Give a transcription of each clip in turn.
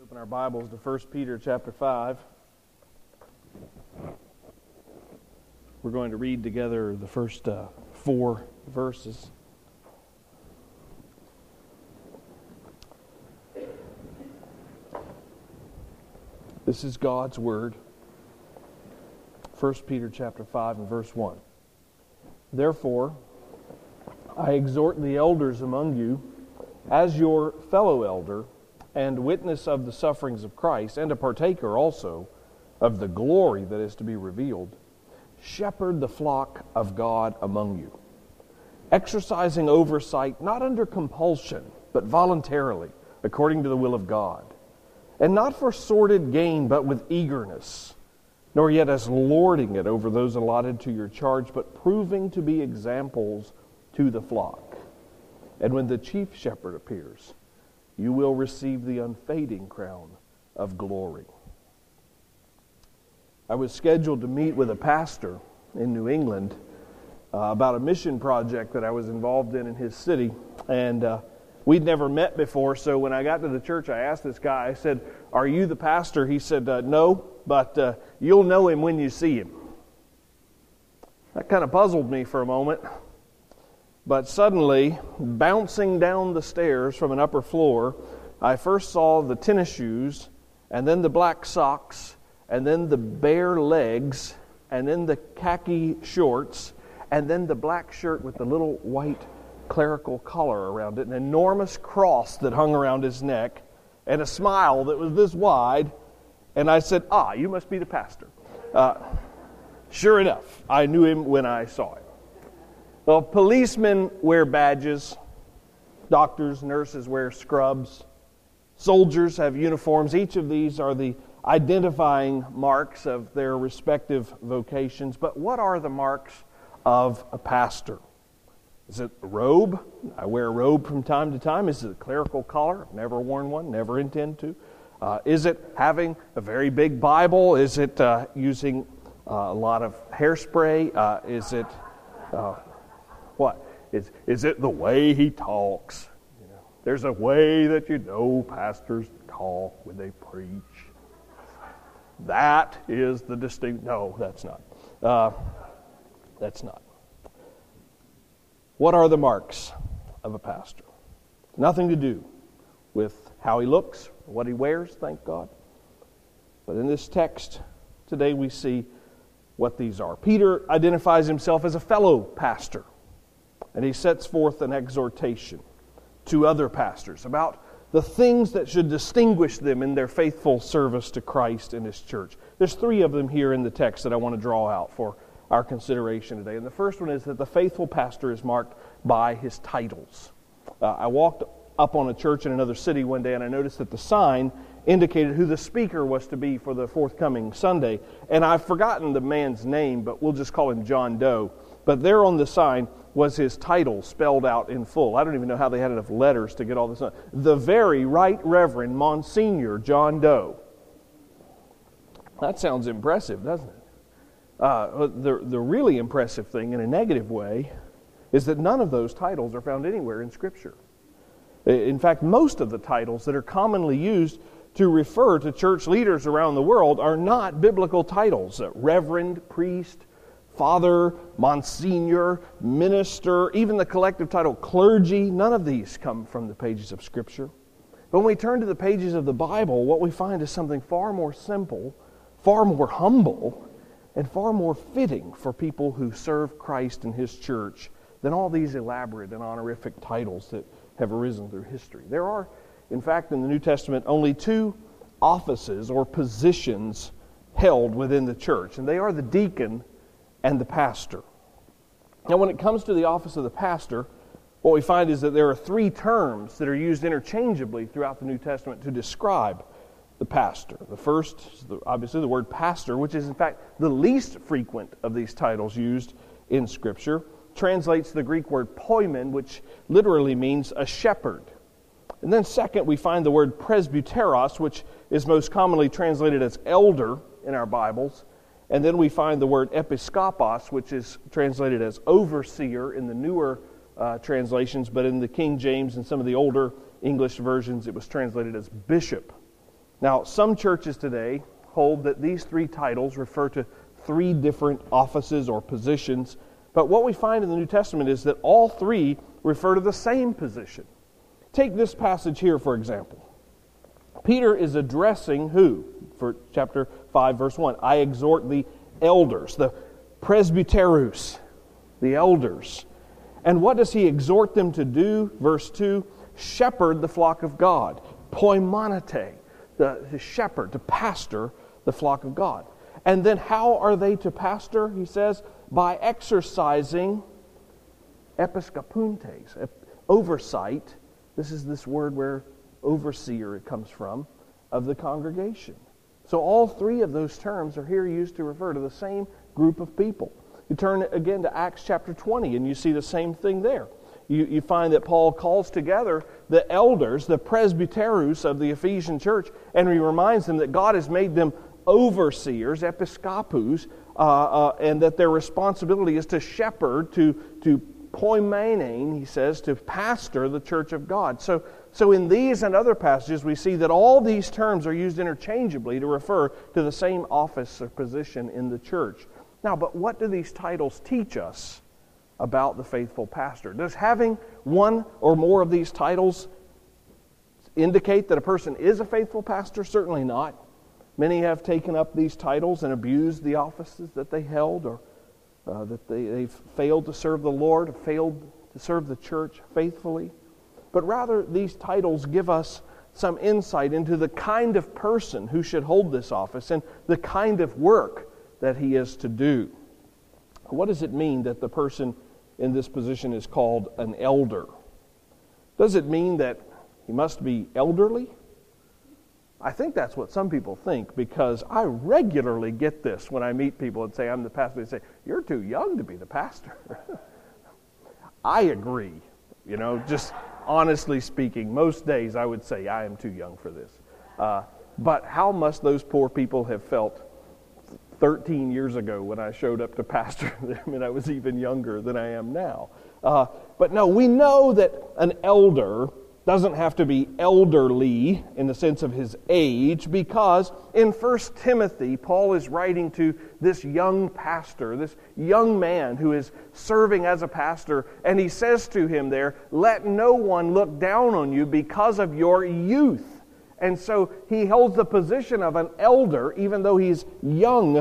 Open our Bibles to 1 Peter chapter 5. We're going to read together the first 4 verses. This is God's Word. 1 Peter chapter 5 and verse 1. Therefore, I exhort the elders among you, as your fellow elder, and witness of the sufferings of Christ, and a partaker also of the glory that is to be revealed, shepherd the flock of God among you, exercising oversight not under compulsion, but voluntarily, according to the will of God, and not for sordid gain, but with eagerness, nor yet as lording it over those allotted to your charge, but proving to be examples to the flock. And when the chief shepherd appears, you will receive the unfading crown of glory. I was scheduled to meet with a pastor in New England about a mission project that I was involved in his city, and we'd never met before, so when I got to the church, I asked this guy, I said, "Are you the pastor?" He said, "No, but you'll know him when you see him." That kind of puzzled me for a moment. But suddenly, bouncing down the stairs from an upper floor, I first saw the tennis shoes, and then the black socks, and then the bare legs, and then the khaki shorts, and then the black shirt with the little white clerical collar around it, an enormous cross that hung around his neck, and a smile that was this wide. And I said, "You must be the pastor." Sure enough, I knew him when I saw him. Well, policemen wear badges, doctors, nurses wear scrubs, soldiers have uniforms. Each of these are the identifying marks of their respective vocations. But what are the marks of a pastor? Is it a robe? I wear a robe from time to time. Is it a clerical collar? I've never worn one, never intend to. Is it having a very big Bible? Is it using a lot of hairspray? Is it... What? Is it the way he talks? You know, there's a way that pastors talk when they preach. That is the distinct... No, that's not. That's not. What are the marks of a pastor? Nothing to do with how he looks, or what he wears, thank God. But in this text today we see what these are. Peter identifies himself as a fellow pastor. And he sets forth an exhortation to other pastors about the things that should distinguish them in their faithful service to Christ and His church. There's 3 of them here in the text that I want to draw out for our consideration today. And the first one is that the faithful pastor is marked by his titles. I walked up on a church in another city one day, and I noticed that the sign indicated who the speaker was to be for the forthcoming Sunday. And I've forgotten the man's name, but we'll just call him John Doe. But there on the sign was his title spelled out in full. I don't even know how they had enough letters to get all this on. The Very Right Reverend Monsignor John Doe. That sounds impressive, doesn't it? The really impressive thing, in a negative way, is that none of those titles are found anywhere in Scripture. In fact, most of the titles that are commonly used to refer to church leaders around the world are not biblical titles. Reverend, priest, father, monsignor, minister, even the collective title clergy, none of these come from the pages of Scripture. But when we turn to the pages of the Bible, what we find is something far more simple, far more humble, and far more fitting for people who serve Christ and His church than all these elaborate and honorific titles that have arisen through history. There are, in fact, in the New Testament, only 2 offices or positions held within the church, and they are the deacon and the pastor. Now, when it comes to the office of the pastor, what we find is that there are 3 terms that are used interchangeably throughout the New Testament to describe the pastor. The first is obviously the word pastor, which is in fact the least frequent of these titles used in Scripture, translates the Greek word poimen, which literally means a shepherd. And then second, we find the word presbyteros, which is most commonly translated as elder in our Bibles. And then we find the word episkopos, which is translated as overseer in the newer translations, but in the King James and some of the older English versions, it was translated as bishop. Now, some churches today hold that these three titles refer to three different offices or positions, but what we find in the New Testament is that all three refer to the same position. Take this passage here, for example. Peter is addressing who? For chapter 5, verse 1. I exhort the elders, the presbyteros, the elders. And what does he exhort them to do? Verse 2, shepherd the flock of God. Poimonete, the shepherd, to pastor the flock of God. And then how are they to pastor? He says, by exercising episkopuntes, oversight. This is this word where overseer it comes from, of the congregation. So all three of those terms are here used to refer to the same group of people. You turn again to Acts chapter 20 and you see the same thing there. You find that Paul calls together the elders, the presbyteros of the Ephesian church, and he reminds them that God has made them overseers, episkopos, and that their responsibility is to shepherd, to poimenein, he says, to pastor the church of God. So in these and other passages, we see that all these terms are used interchangeably to refer to the same office or position in the church. Now, but what do these titles teach us about the faithful pastor? Does having one or more of these titles indicate that a person is a faithful pastor? Certainly not. Many have taken up these titles and abused the offices that they held, or that they've failed to serve the Lord, failed to serve the church faithfully. But rather, these titles give us some insight into the kind of person who should hold this office and the kind of work that he is to do. What does it mean that the person in this position is called an elder? Does it mean that he must be elderly? I think that's what some people think, because I regularly get this when I meet people and say, I'm the pastor. They say, you're too young to be the pastor. I agree. Just honestly speaking, most days I would say I am too young for this. But how must those poor people have felt 13 years ago when I showed up to pastor them and I was even younger than I am now? But no, we know that an elder doesn't have to be elderly in the sense of his age, because in 1 Timothy, Paul is writing to this young pastor, this young man who is serving as a pastor, and he says to him there, let no one look down on you because of your youth. And so he holds the position of an elder, even though he's young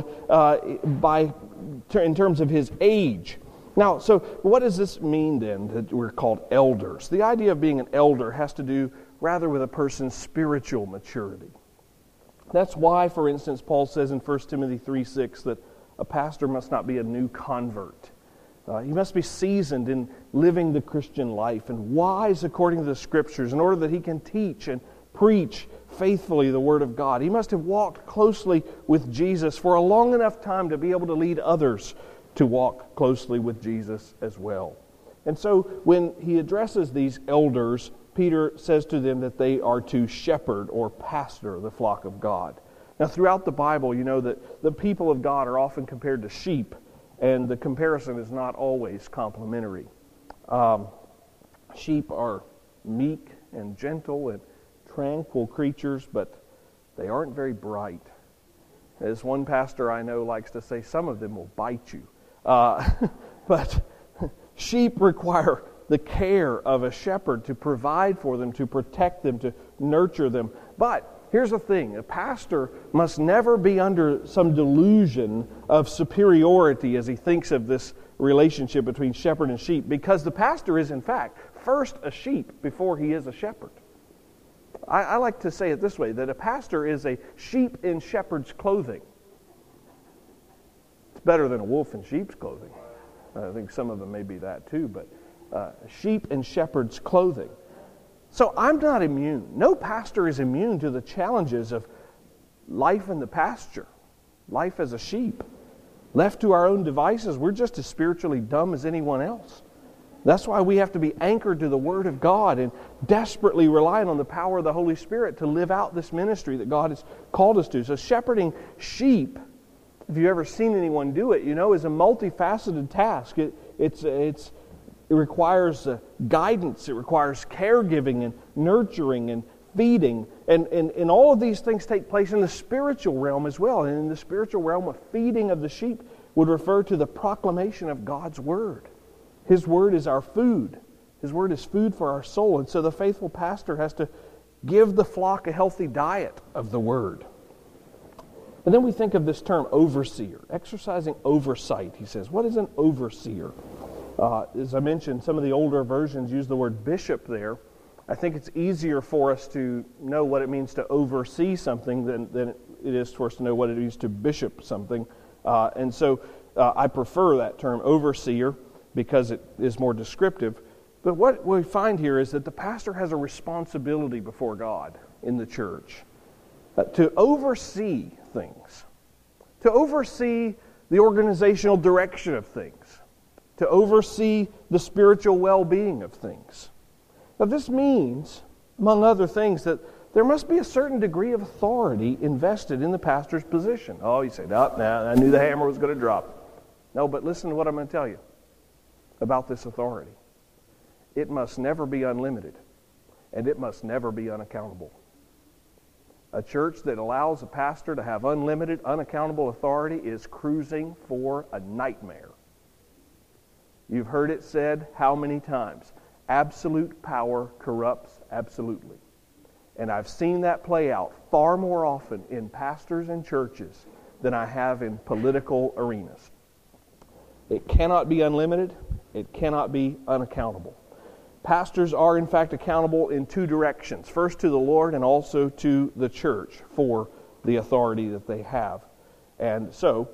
in terms of his age. Now, so what does this mean then that we're called elders? The idea of being an elder has to do rather with a person's spiritual maturity. That's why, for instance, Paul says in 1 Timothy 3:6 that a pastor must not be a new convert. He must be seasoned in living the Christian life and wise according to the Scriptures in order that he can teach and preach faithfully the Word of God. He must have walked closely with Jesus for a long enough time to be able to lead others to walk closely with Jesus as well. And so when he addresses these elders, Peter says to them that they are to shepherd or pastor the flock of God. Now throughout the Bible, you know that the people of God are often compared to sheep, and the comparison is not always complimentary. Sheep are meek and gentle and tranquil creatures, but they aren't very bright. As one pastor I know likes to say, some of them will bite you. But sheep require the care of a shepherd to provide for them, to protect them, to nurture them. But here's the thing, a pastor must never be under some delusion of superiority as he thinks of this relationship between shepherd and sheep, because the pastor is in fact first a sheep before he is a shepherd. I like to say it this way, that a pastor is a sheep in shepherd's clothing. Better than a wolf in sheep's clothing. I think some of them may be that too, but sheep in shepherd's clothing. So I'm not immune. No pastor is immune to the challenges of life in the pasture, life as a sheep. Left to our own devices, we're just as spiritually dumb as anyone else. That's why we have to be anchored to the Word of God and desperately relying on the power of the Holy Spirit to live out this ministry that God has called us to. So shepherding sheep, if you've ever seen anyone do it, you know, is a multifaceted task. It requires guidance. It requires caregiving and nurturing and feeding. And all of these things take place in the spiritual realm as well. And in the spiritual realm, a feeding of the sheep would refer to the proclamation of God's Word. His Word is our food. His Word is food for our soul. And so the faithful pastor has to give the flock a healthy diet of the Word. And then we think of this term overseer, exercising oversight. He says, what is an overseer? As I mentioned, some of the older versions use the word bishop there. I think it's easier for us to know what it means to oversee something than it is for us to know what it means to bishop something. And so I prefer that term overseer because it is more descriptive. But what we find here is that the pastor has a responsibility before God in the church to oversee things, to oversee the organizational direction of things, to oversee the spiritual well-being of things. Now this means, among other things, that there must be a certain degree of authority invested in the pastor's position. Oh, you say, no, I knew the hammer was going to drop. No, but listen to what I'm going to tell you about this authority. It must never be unlimited, and it must never be unaccountable. A church that allows a pastor to have unlimited, unaccountable authority is cruising for a nightmare. You've heard it said how many times? Absolute power corrupts absolutely. And I've seen that play out far more often in pastors and churches than I have in political arenas. It cannot be unlimited. It cannot be unaccountable. Pastors are, in fact, accountable in two directions. First to the Lord and also to the church for the authority that they have. And so,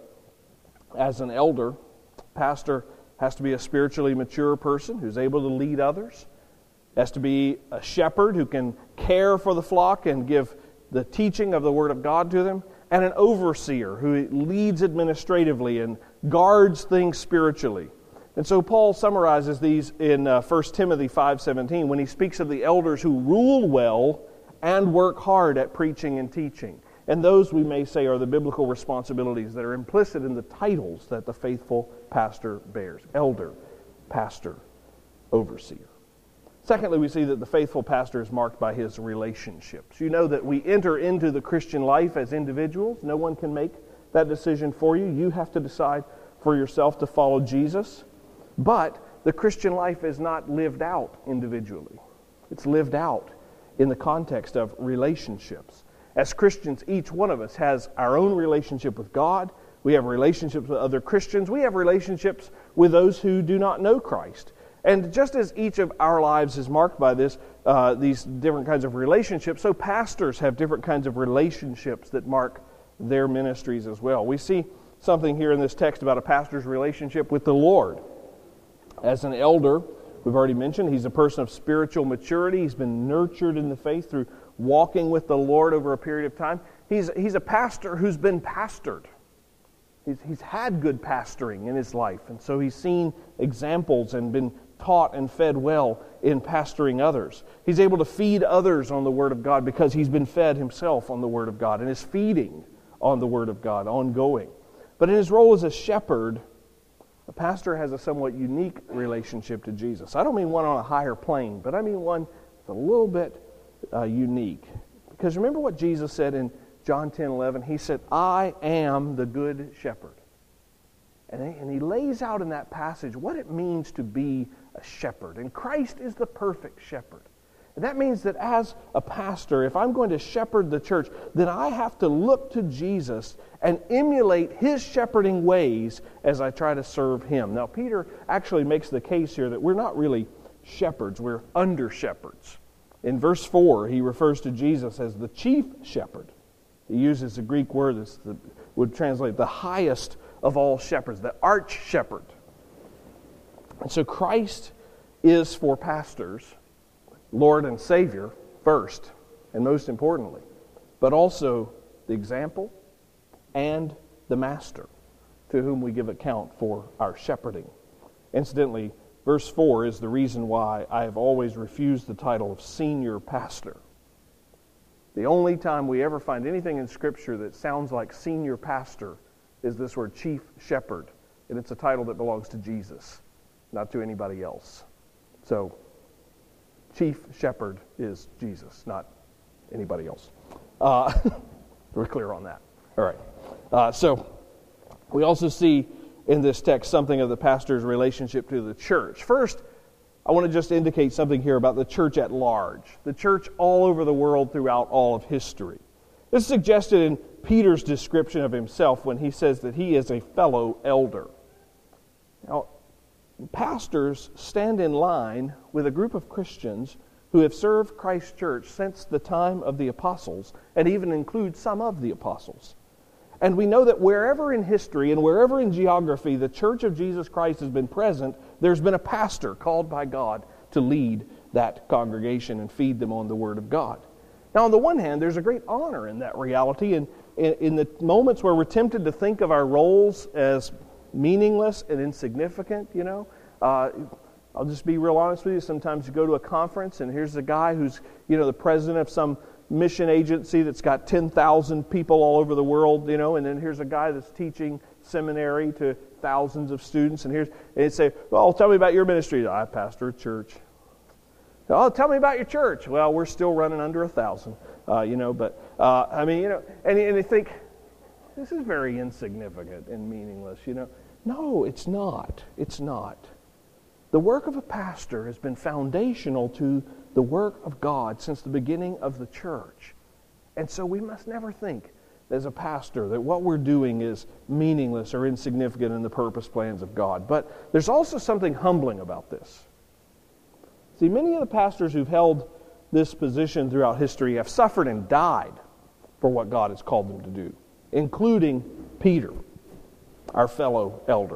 as an elder, pastor has to be a spiritually mature person who's able to lead others. Has to be a shepherd who can care for the flock and give the teaching of the Word of God to them. And an overseer who leads administratively and guards things spiritually. And so Paul summarizes these in 1 Timothy 5:17 when he speaks of the elders who rule well and work hard at preaching and teaching. And those, we may say, are the biblical responsibilities that are implicit in the titles that the faithful pastor bears. Elder, pastor, overseer. Secondly, we see that the faithful pastor is marked by his relationships. You know that we enter into the Christian life as individuals. No one can make that decision for you. You have to decide for yourself to follow Jesus. But the Christian life is not lived out individually. It's lived out in the context of relationships. As Christians, each one of us has our own relationship with God. We have relationships with other Christians. We have relationships with those who do not know Christ. And just as each of our lives is marked by these different kinds of relationships, so pastors have different kinds of relationships that mark their ministries as well. We see something here in this text about a pastor's relationship with the Lord. As an elder, we've already mentioned, he's a person of spiritual maturity. He's been nurtured in the faith through walking with the Lord over a period of time. He's a pastor who's been pastored. He's had good pastoring in his life, and so he's seen examples and been taught and fed well in pastoring others. He's able to feed others on the Word of God because he's been fed himself on the Word of God and is feeding on the Word of God ongoing. But in his role as a shepherd, a pastor has a somewhat unique relationship to Jesus. I don't mean one on a higher plane, but I mean one that's a little bit unique. Because remember what Jesus said in John 10:11? He said, I am the good shepherd. And he lays out in that passage what it means to be a shepherd. And Christ is the perfect shepherd. And that means that as a pastor, if I'm going to shepherd the church, then I have to look to Jesus and emulate his shepherding ways as I try to serve him. Now, Peter actually makes the case here that we're not really shepherds, we're under shepherds. In verse 4, he refers to Jesus as the chief shepherd. He uses a Greek word that would translate the highest of all shepherds, the arch shepherd. And so Christ is for pastors Lord and Savior first, and most importantly, but also the example and the master to whom we give account for our shepherding. Incidentally, verse 4 is the reason why I have always refused the title of senior pastor. The only time we ever find anything in Scripture that sounds like senior pastor is this word chief shepherd, and it's a title that belongs to Jesus, not to anybody else. So, chief shepherd is Jesus, not anybody else. We're clear on that. All right. So we also see in this text something of the pastor's relationship to the church. First, I want to just indicate something here about the church at large, the church all over the world throughout all of history. This is suggested in Peter's description of himself when he says that he is a fellow elder. Now, pastors stand in line with a group of Christians who have served Christ's church since the time of the apostles, and even include some of the apostles. And we know that wherever in history and wherever in geography the church of Jesus Christ has been present, there's been a pastor called by God to lead that congregation and feed them on the Word of God. Now, on the one hand, there's a great honor in that reality, and in the moments where we're tempted to think of our roles as meaningless and insignificant, I'll just be real honest with you. Sometimes you go to a conference and here's a guy who's, the president of some mission agency that's got 10,000 people all over the world, and then here's a guy that's teaching seminary to thousands of students, and they say, well, tell me about your ministry. I pastor a church. Oh, tell me about your church. Well, we're still running under 1,000, and they think, this is very insignificant and meaningless, No, it's not. It's not. The work of a pastor has been foundational to the work of God since the beginning of the church. And so we must never think as a pastor that what we're doing is meaningless or insignificant in the purpose plans of God. But there's also something humbling about this. See, many of the pastors who've held this position throughout history have suffered and died for what God has called them to do, including Peter, our fellow elder.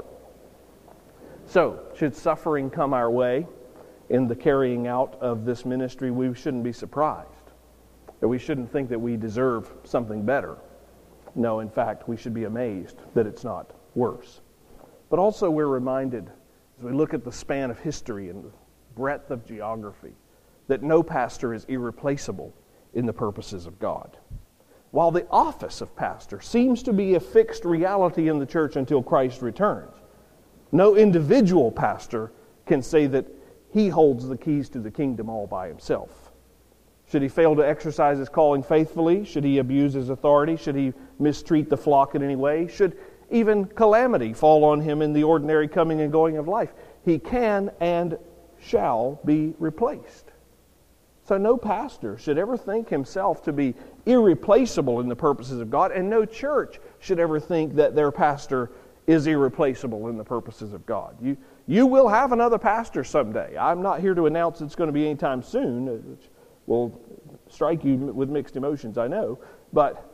So, should suffering come our way in the carrying out of this ministry, we shouldn't be surprised. Or we shouldn't think that we deserve something better. No, in fact, we should be amazed that it's not worse. But also we're reminded, as we look at the span of history and the breadth of geography, that no pastor is irreplaceable in the purposes of God. While the office of pastor seems to be a fixed reality in the church until Christ returns, no individual pastor can say that he holds the keys to the kingdom all by himself. Should he fail to exercise his calling faithfully? Should he abuse his authority? Should he mistreat the flock in any way? Should even calamity fall on him in the ordinary coming and going of life? He can and shall be replaced. So no pastor should ever think himself to be irreplaceable in the purposes of God, and no church should ever think that their pastor is irreplaceable in the purposes of God. You will have another pastor someday. I'm not here to announce it's going to be anytime soon, which will strike you with mixed emotions, I know. But,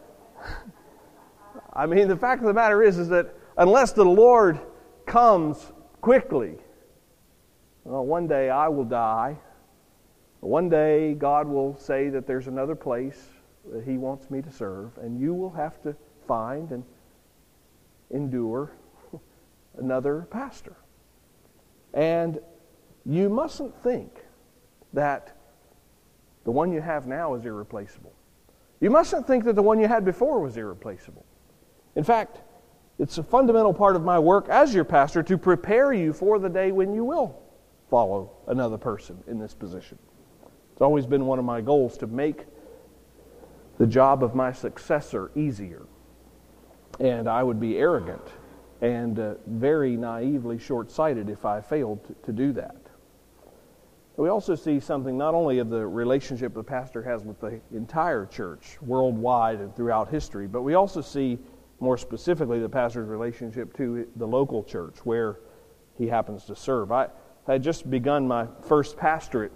the fact of the matter is that unless the Lord comes quickly, well, one day I will die. One day God will say that there's another place that He wants me to serve, and you will have to find and endure another pastor. And you mustn't think that the one you have now is irreplaceable. You mustn't think that the one you had before was irreplaceable. In fact, it's a fundamental part of my work as your pastor to prepare you for the day when you will follow another person in this position. It's always been one of my goals to make the job of my successor easier. And I would be arrogant and very naively short-sighted if I failed to do that. We also see something not only of the relationship the pastor has with the entire church worldwide and throughout history, but we also see more specifically the pastor's relationship to the local church where he happens to serve. I had just begun my first pastorate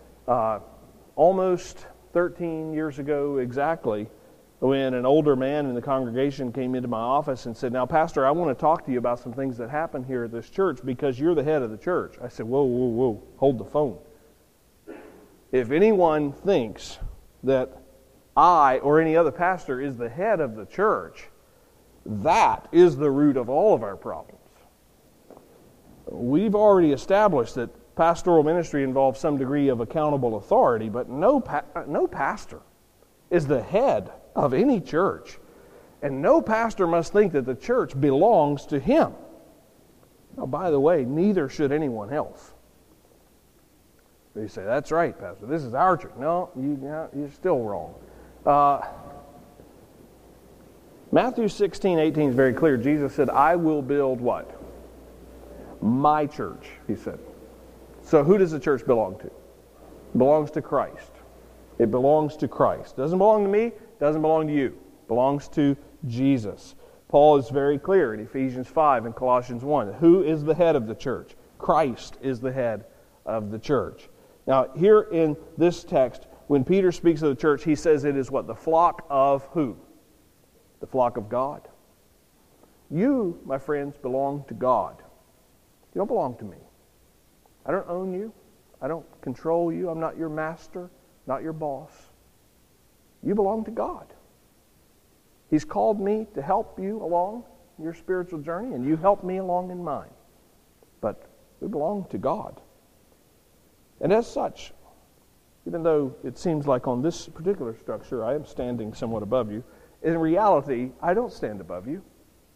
almost 13 years ago exactly, when an older man in the congregation came into my office and said, "Now, Pastor, I want to talk to you about some things that happen here at this church because you're the head of the church." I said, whoa, hold the phone. If anyone thinks that I or any other pastor is the head of the church, that is the root of all of our problems. We've already established that pastoral ministry involves some degree of accountable authority, but no pastor is the head of any church. And no pastor must think that the church belongs to him. Now, by the way, neither should anyone else. You say, "That's right, Pastor. This is our church." No, you're still wrong. Matthew 16:18 is very clear. Jesus said, I will build what? My church, he said. So who does the church belong to? It belongs to Christ. It belongs to Christ. It doesn't belong to me. It doesn't belong to you. It belongs to Jesus. Paul is very clear in Ephesians 5 and Colossians 1. Who is the head of the church? Christ is the head of the church. Now, here in this text, when Peter speaks of the church, he says it is what? The flock of who? The flock of God. You, my friends, belong to God. You don't belong to me. I don't own you. I don't control you. I'm not your master, not your boss. You belong to God. He's called me to help you along your spiritual journey, and you help me along in mine. But we belong to God. And as such, even though it seems like on this particular structure I am standing somewhat above you, in reality, I don't stand above you.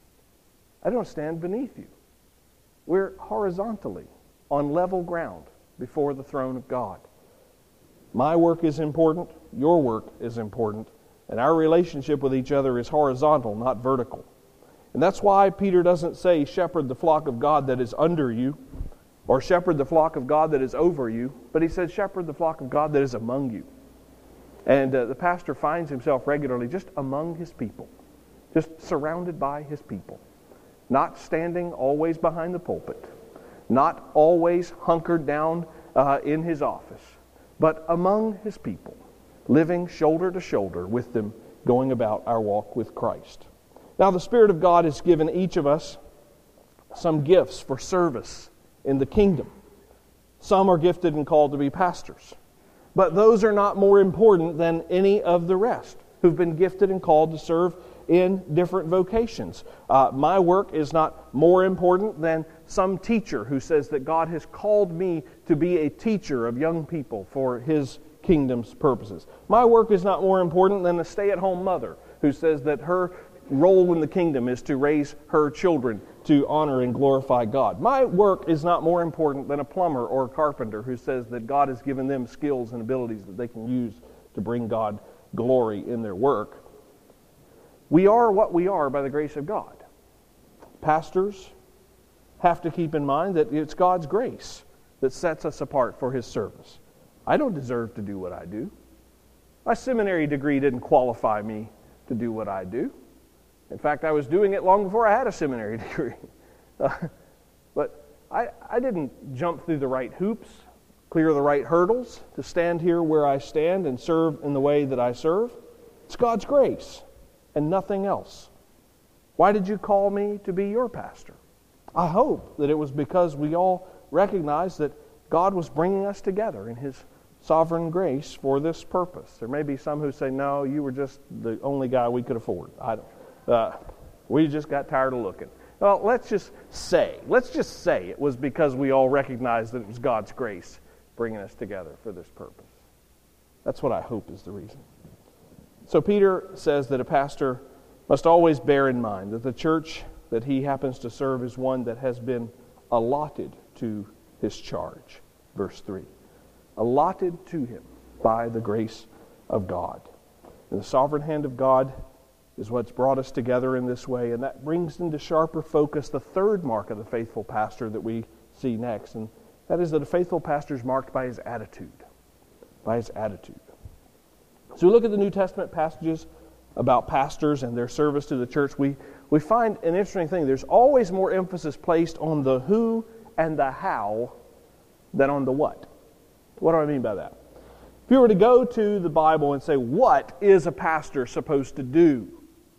I don't stand beneath you. We're horizontally on level ground before the throne of God. My work is important, your work is important, and our relationship with each other is horizontal, not vertical. And that's why Peter doesn't say, shepherd the flock of God that is under you, or shepherd the flock of God that is over you, but he says, shepherd the flock of God that is among you. And the pastor finds himself regularly just among his people, just surrounded by his people, not standing always behind the pulpit, not always hunkered down in his office, but among his people, living shoulder to shoulder with them, going about our walk with Christ. Now, the Spirit of God has given each of us some gifts for service in the kingdom. Some are gifted and called to be pastors. But those are not more important than any of the rest who've been gifted and called to serve in different vocations. My work is not more important than some teacher who says that God has called me to be a teacher of young people for His kingdom's purposes. My work is not more important than a stay-at-home mother who says that her role in the kingdom is to raise her children to honor and glorify God. My work is not more important than a plumber or a carpenter who says that God has given them skills and abilities that they can use to bring God glory in their work. We are what we are by the grace of God. Pastors have to keep in mind that it's God's grace that sets us apart for His service. I don't deserve to do what I do. My seminary degree didn't qualify me to do what I do. In fact, I was doing it long before I had a seminary degree. But I didn't jump through the right hoops, clear the right hurdles to stand here where I stand and serve in the way that I serve. It's God's grace and nothing else. Why did you call me to be your pastor? I hope that it was because we all recognized that God was bringing us together in His sovereign grace for this purpose. There may be some who say, no, you were just the only guy we could afford. I don't. We just got tired of looking. Well, let's just say it was because we all recognized that it was God's grace bringing us together for this purpose. That's what I hope is the reason. So Peter says that a pastor must always bear in mind that the church that he happens to serve is one that has been allotted to his charge. Verse 3. Allotted to him by the grace of God. And the sovereign hand of God is what's brought us together in this way, and that brings into sharper focus the third mark of the faithful pastor that we see next, and that is that a faithful pastor is marked by his attitude. By his attitude. So we look at the New Testament passages about pastors and their service to the church. We find an interesting thing. There's always more emphasis placed on the who and the how than on the what. What do I mean by that? If you were to go to the Bible and say, what is a pastor supposed to do?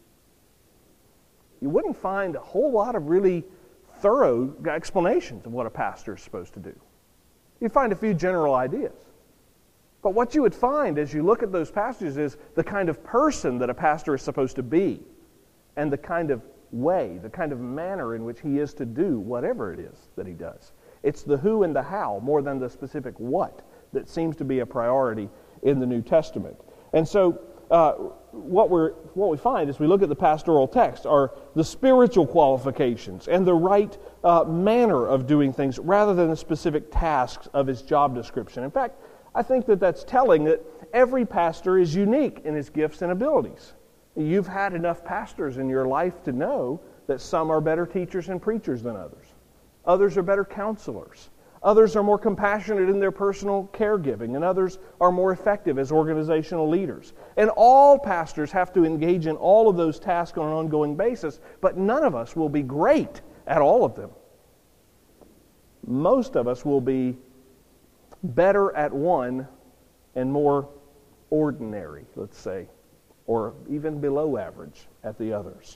You wouldn't find a whole lot of really thorough explanations of what a pastor is supposed to do. You'd find a few general ideas. But what you would find as you look at those passages is the kind of person that a pastor is supposed to be and the kind of way, the kind of manner in which he is to do whatever it is that he does. It's the who and the how more than the specific what that seems to be a priority in the New Testament. And so what we find as we look at the pastoral text are the spiritual qualifications and the right manner of doing things rather than the specific tasks of his job description. In fact, I think that that's telling that every pastor is unique in his gifts and abilities. You've had enough pastors in your life to know that some are better teachers and preachers than others. Others are better counselors. Others are more compassionate in their personal caregiving, and others are more effective as organizational leaders. And all pastors have to engage in all of those tasks on an ongoing basis, but none of us will be great at all of them. Most of us will be better at one and more ordinary, let's say, or even below average at the others.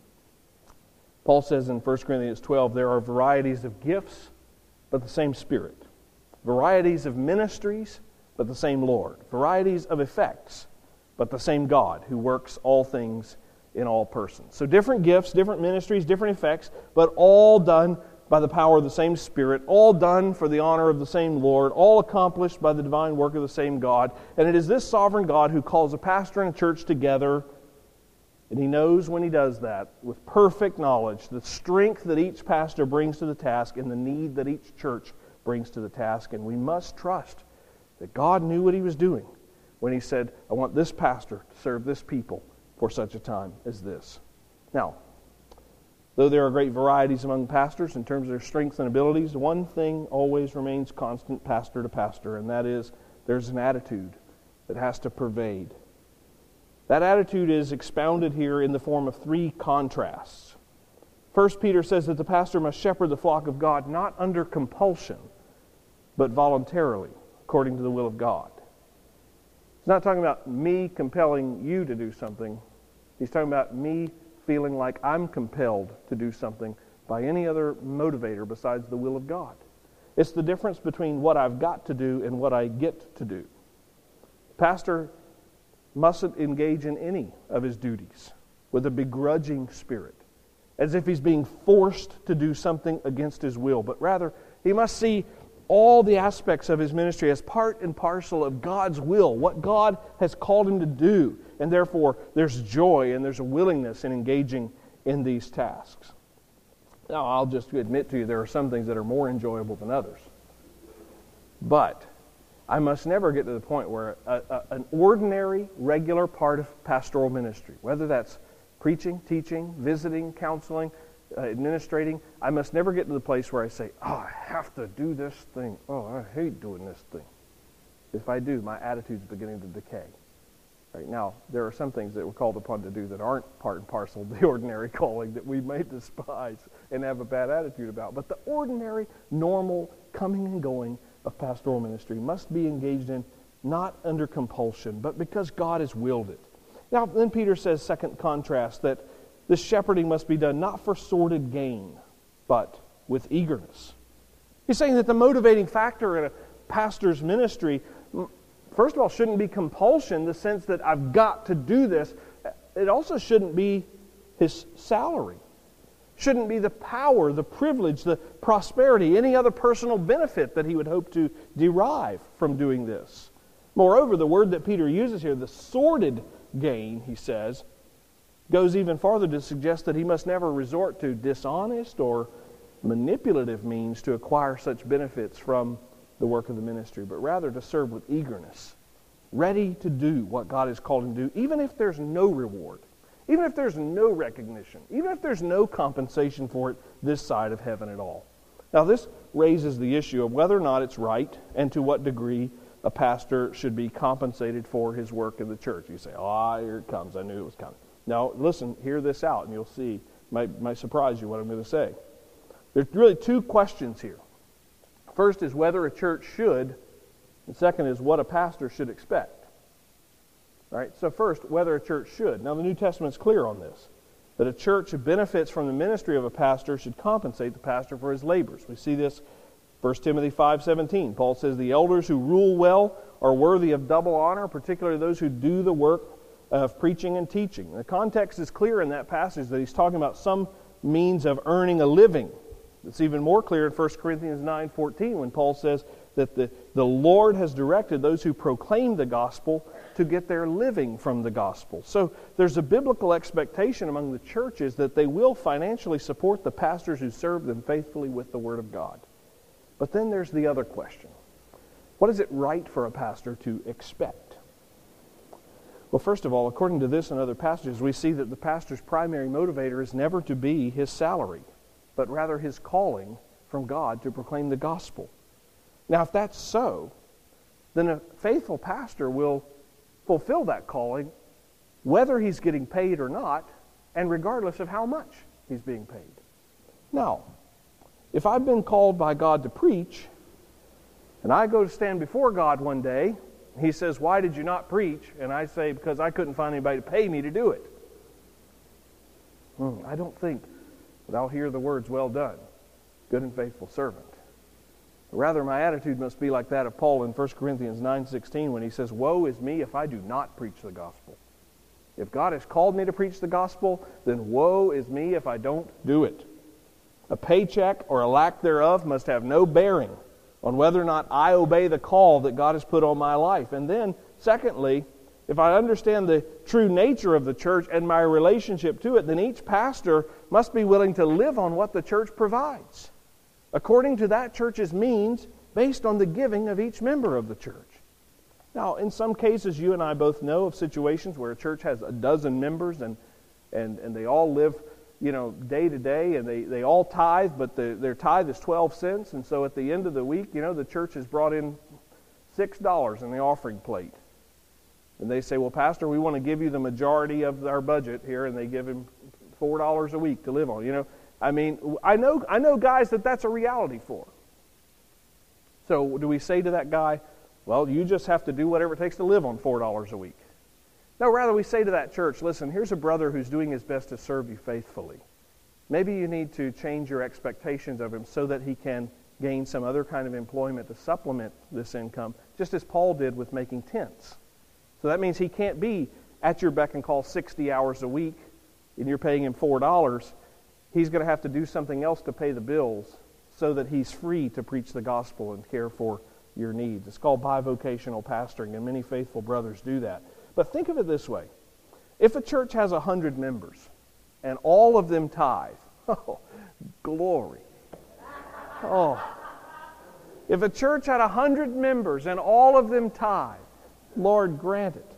Paul says in 1 Corinthians 12, there are varieties of gifts, but the same Spirit. Varieties of ministries, but the same Lord. Varieties of effects, but the same God who works all things in all persons. So different gifts, different ministries, different effects, but all done by the power of the same Spirit, all done for the honor of the same Lord, all accomplished by the divine work of the same God. And it is this sovereign God who calls a pastor and a church together. And He knows when He does that, with perfect knowledge, the strength that each pastor brings to the task and the need that each church brings to the task. And we must trust that God knew what He was doing when He said, I want this pastor to serve this people for such a time as this. Now, though there are great varieties among pastors in terms of their strengths and abilities, one thing always remains constant pastor to pastor, and that is there's an attitude that has to pervade. That attitude is expounded here in the form of three contrasts. First, Peter says that the pastor must shepherd the flock of God not under compulsion, but voluntarily, according to the will of God. He's not talking about me compelling you to do something. He's talking about me feeling like I'm compelled to do something by any other motivator besides the will of God. It's the difference between what I've got to do and what I get to do. Pastor mustn't engage in any of his duties with a begrudging spirit, as if he's being forced to do something against his will, but rather he must see all the aspects of his ministry as part and parcel of God's will, what God has called him to do, and therefore there's joy and there's a willingness in engaging in these tasks. Now, I'll just admit to you there are some things that are more enjoyable than others, but I must never get to the point where an ordinary, regular part of pastoral ministry, whether that's preaching, teaching, visiting, counseling, administrating, I must never get to the place where I say, I have to do this thing. I hate doing this thing. If I do, my attitude's beginning to decay. Right now, there are some things that we're called upon to do that aren't part and parcel of the ordinary calling that we may despise and have a bad attitude about. But the ordinary, normal, coming and going of pastoral ministry must be engaged in not under compulsion, but because God has willed it. Now, then Peter says, second contrast, that this shepherding must be done not for sordid gain, but with eagerness. He's saying that the motivating factor in a pastor's ministry, first of all, shouldn't be compulsion, the sense that I've got to do this. It also shouldn't be his salary. Shouldn't be the power, the privilege, the prosperity, any other personal benefit that he would hope to derive from doing this. Moreover, the word that Peter uses here, the sordid gain, he says, goes even farther to suggest that he must never resort to dishonest or manipulative means to acquire such benefits from the work of the ministry, but rather to serve with eagerness, ready to do what God has called him to do, even if there's no reward. Even if there's no recognition, even if there's no compensation for it this side of heaven at all. Now, this raises the issue of whether or not it's right and to what degree a pastor should be compensated for his work in the church. You say, here it comes. I knew it was coming. Now, listen, hear this out, and you'll see. Might surprise you what I'm going to say. There's really two questions here. First is whether a church should, and second is what a pastor should expect. All right, so first, whether a church should. Now, the New Testament's clear on this, that a church who benefits from the ministry of a pastor should compensate the pastor for his labors. We see this 1 Timothy 5:17. Paul says, the elders who rule well are worthy of double honor, particularly those who do the work of preaching and teaching. The context is clear in that passage that he's talking about some means of earning a living. It's even more clear in 1 Corinthians 9:14 when Paul says that the Lord has directed those who proclaim the gospel to get their living from the gospel. So there's a biblical expectation among the churches that they will financially support the pastors who serve them faithfully with the Word of God. But then there's the other question. What is it right for a pastor to expect? Well, first of all, according to this and other passages, we see that the pastor's primary motivator is never to be his salary, but rather his calling from God to proclaim the gospel. Now, if that's so, then a faithful pastor will fulfill that calling whether he's getting paid or not, and regardless of how much he's being paid. Now, if I've been called by God to preach, and I go to stand before God one day, He says, "Why did you not preach?" And I say, "Because I couldn't find anybody to pay me to do it." I don't think that I'll hear the words, "Well done, good and faithful servant." Rather, my attitude must be like that of Paul in 1 Corinthians 9:16 when he says, "Woe is me if I do not preach the gospel." If God has called me to preach the gospel, then woe is me if I don't do it. A paycheck or a lack thereof must have no bearing on whether or not I obey the call that God has put on my life. And then, secondly, if I understand the true nature of the church and my relationship to it, then each pastor must be willing to live on what the church provides, according to that church's means, based on the giving of each member of the church. Now, in some cases, you and I both know of situations where a church has a dozen members and they all live, day to day, and they all tithe, but their tithe is 12 cents, and so at the end of the week, the church has brought in $6 in the offering plate. And they say, "Well, Pastor, we want to give you the majority of our budget here," and they give him $4 a week to live on. I know guys that's a reality for. So do we say to that guy, "Well, you just have to do whatever it takes to live on $4 a week"? No, rather we say to that church, "Listen, here's a brother who's doing his best to serve you faithfully. Maybe you need to change your expectations of him so that he can gain some other kind of employment to supplement this income," just as Paul did with making tents. So that means he can't be at your beck and call 60 hours a week and you're paying him $4. He's going to have to do something else to pay the bills so that he's free to preach the gospel and care for your needs. It's called bivocational pastoring, and many faithful brothers do that. But think of it this way. If a church has 100 members and all of them tithe, glory. If a church had 100 members and all of them tithe, Lord grant it,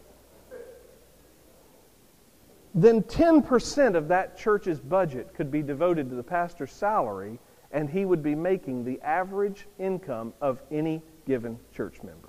then 10% of that church's budget could be devoted to the pastor's salary, and he would be making the average income of any given church member.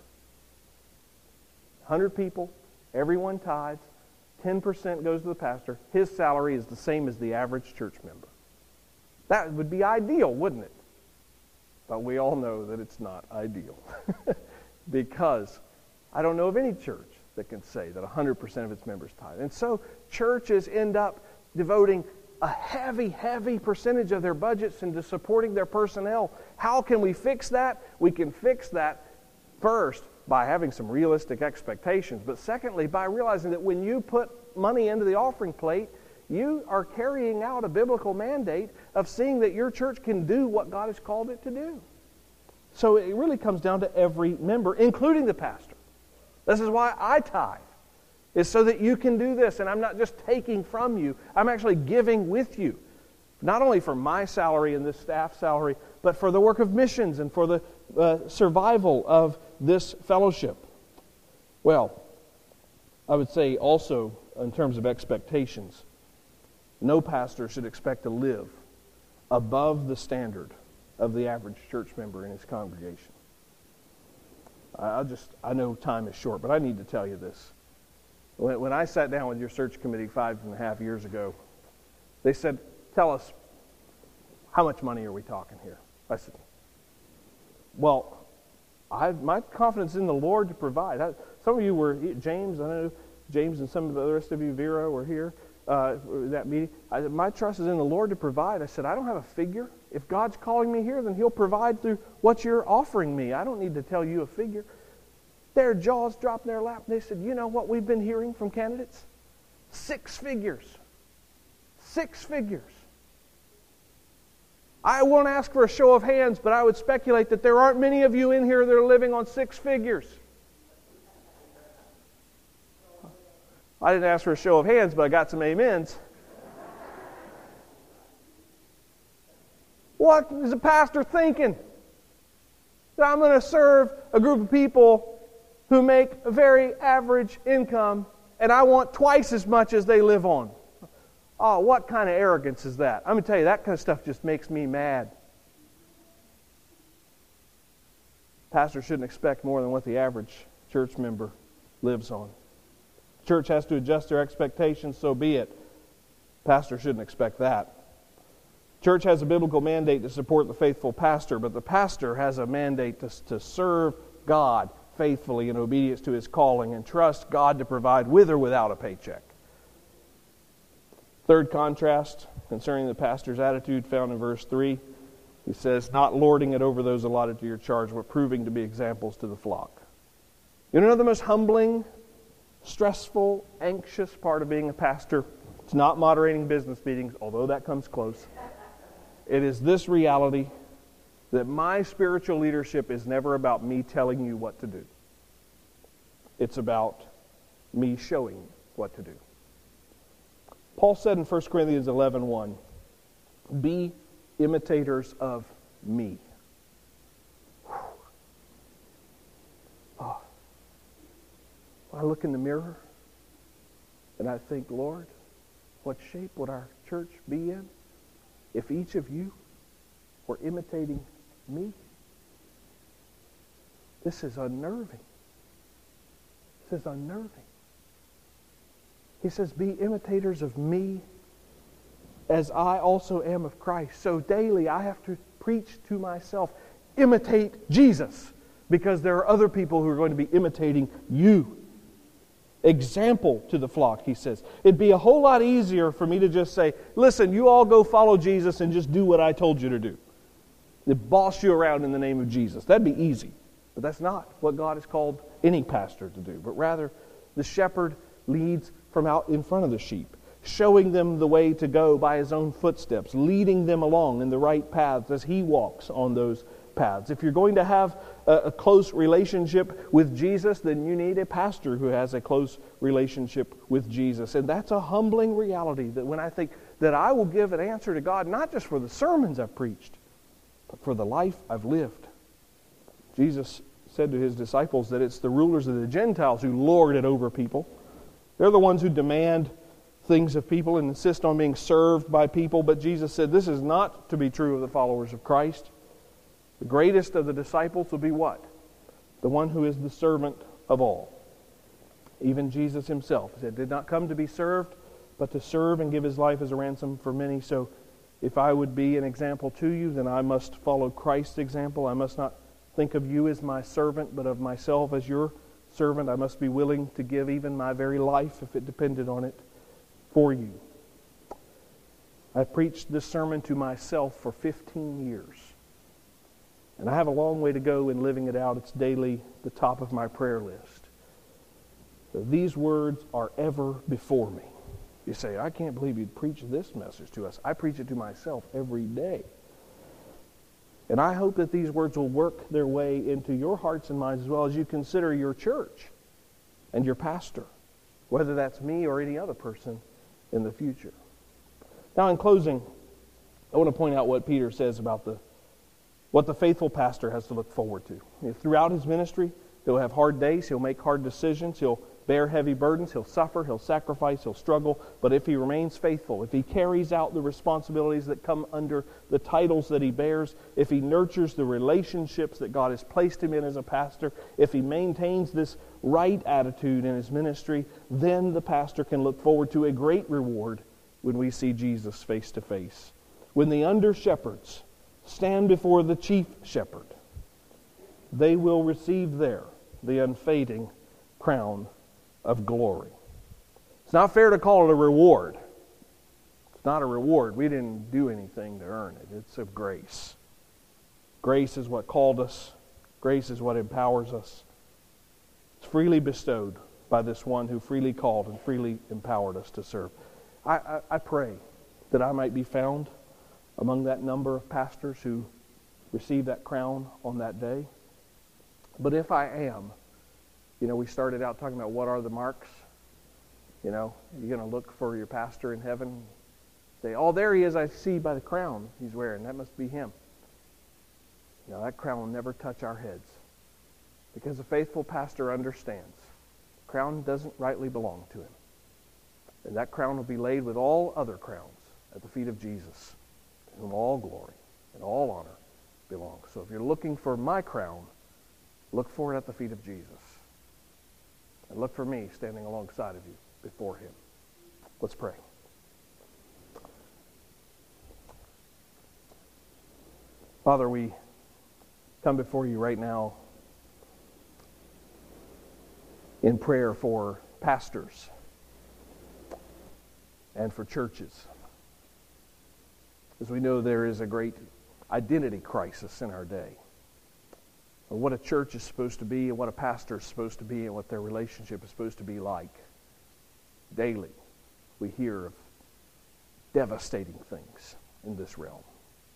100 people, everyone tithes, 10% goes to the pastor. His salary is the same as the average church member. That would be ideal, wouldn't it? But we all know that it's not ideal. Because I don't know of any church that can say that 100% of its members tithe. And so churches end up devoting a heavy percentage of their budgets into supporting their personnel. How can we fix that? We can fix that first by having some realistic expectations, but secondly, by realizing that when you put money into the offering plate, you are carrying out a biblical mandate of seeing that your church can do what God has called it to do. So it really comes down to every member, including the pastor. This is why I tithe, is so that you can do this, and I'm not just taking from you, I'm actually giving with you. Not only for my salary and this staff salary, but for the work of missions and for the survival of this fellowship. Well, I would say also, in terms of expectations, no pastor should expect to live above the standard of the average church member in his congregation. I know time is short, but I need to tell you this. When I sat down with your search committee 5.5 years ago, they said, "Tell us, how much money are we talking here?" I said, "Well, my confidence in the Lord to provide." Some of you were, James, I know James and some of the rest of you, Vera, were here that meeting. My trust is in the Lord to provide. I said, "I don't have a figure. If God's calling me here, then He'll provide through what you're offering me. I don't need to tell you a figure." Their jaws dropped in their lap, and they said, "You know what we've been hearing from candidates? 6 figures. 6 figures." I won't ask for a show of hands, but I would speculate that there aren't many of you in here that are living on 6 figures. I didn't ask for a show of hands, but I got some amens. What is a pastor thinking? That I'm going to serve a group of people who make a very average income and I want twice as much as they live on. Oh, what kind of arrogance is that? I'm going to tell you, that kind of stuff just makes me mad. Pastor shouldn't expect more than what the average church member lives on. Church has to adjust their expectations, so be it. Pastor shouldn't expect that. Church has a biblical mandate to support the faithful pastor, but the pastor has a mandate to serve God faithfully in obedience to his calling and trust God to provide with or without a paycheck. Third contrast concerning the pastor's attitude found in verse 3. He says, not lording it over those allotted to your charge, but proving to be examples to the flock. You know the most humbling, stressful, anxious part of being a pastor? It's not moderating business meetings, although that comes close. It is this reality that my spiritual leadership is never about me telling you what to do. It's about me showing you what to do. Paul said in 1 Corinthians 11:1, be imitators of me. Oh. I look in the mirror and I think, Lord, what shape would our church be in if each of you were imitating me? This is unnerving. This is unnerving. He says, be imitators of me as I also am of Christ. So daily I have to preach to myself, imitate Jesus, because there are other people who are going to be imitating you. Example to the flock, he says. It'd be a whole lot easier for me to just say, listen, you all go follow Jesus and just do what I told you to do. To boss you around in the name of Jesus. That'd be easy. But that's not what God has called any pastor to do. But rather, the shepherd leads from out in front of the sheep, showing them the way to go by his own footsteps, leading them along in the right paths as he walks on those paths. If you're going to have a close relationship with Jesus, then you need a pastor who has a close relationship with Jesus. And that's a humbling reality, that when I think that I will give an answer to God, not just for the sermons I've preached, but for the life I've lived. Jesus said to his disciples that it's the rulers of the Gentiles who lord it over people. They're the ones who demand things of people and insist on being served by people. But Jesus said this is not to be true of the followers of Christ. The greatest of the disciples will be what? The one who is the servant of all. Even Jesus himself said, did not come to be served, but to serve and give his life as a ransom for many. So if I would be an example to you, then I must follow Christ's example. I must not think of you as my servant, but of myself as your servant. I must be willing to give even my very life, if it depended on it, for you. I preached this sermon to myself for 15 years. And I have a long way to go in living it out. It's daily the top of my prayer list. These words are ever before me. You say, I can't believe you'd preach this message to us. I preach it to myself every day. And I hope that these words will work their way into your hearts and minds as well as you consider your church and your pastor, whether that's me or any other person in the future. Now, in closing, I want to point out what Peter says about what the faithful pastor has to look forward to. Throughout his ministry, he'll have hard days, he'll make hard decisions, he'll bear heavy burdens, he'll suffer, he'll sacrifice, he'll struggle. But if he remains faithful, if he carries out the responsibilities that come under the titles that he bears, if he nurtures the relationships that God has placed him in as a pastor, if he maintains this right attitude in his ministry, then the pastor can look forward to a great reward when we see Jesus face to face. When the under-shepherds stand before the chief shepherd, they will receive there the unfading crown of glory. It's not fair to call it a reward. It's not a reward. We didn't do anything to earn it. It's of grace. Grace is what called us. Grace is what empowers us. It's freely bestowed by this one who freely called and freely empowered us to serve. I pray that I might be found among that number of pastors who receive that crown on that day. But if I am, we started out talking about what are the marks. You're going to look for your pastor in heaven. Say, oh, there he is, I see by the crown he's wearing. That must be him. That crown will never touch our heads. Because a faithful pastor understands crown doesn't rightly belong to him. And that crown will be laid with all other crowns at the feet of Jesus, to whom all glory and all honor belongs. So if you're looking for my crown, look for it at the feet of Jesus. And look for me standing alongside of you before him. Let's pray. Father, we come before you right now in prayer for pastors and for churches. As we know, there is a great identity crisis in our day. Of what a church is supposed to be and what a pastor is supposed to be and what their relationship is supposed to be like. Daily, we hear of devastating things in this realm.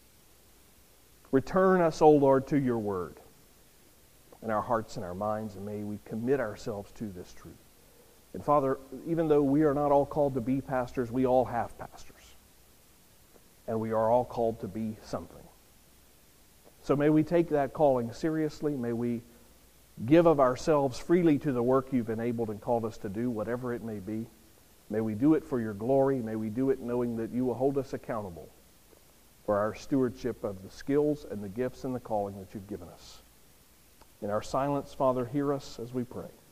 Return us, O Lord, to your word in our hearts and our minds, and may we commit ourselves to this truth. And Father, even though we are not all called to be pastors, we all have pastors. And we are all called to be something. So may we take that calling seriously. May we give of ourselves freely to the work you've enabled and called us to do, whatever it may be. May we do it for your glory. May we do it knowing that you will hold us accountable for our stewardship of the skills and the gifts and the calling that you've given us. In our silence, Father, hear us as we pray.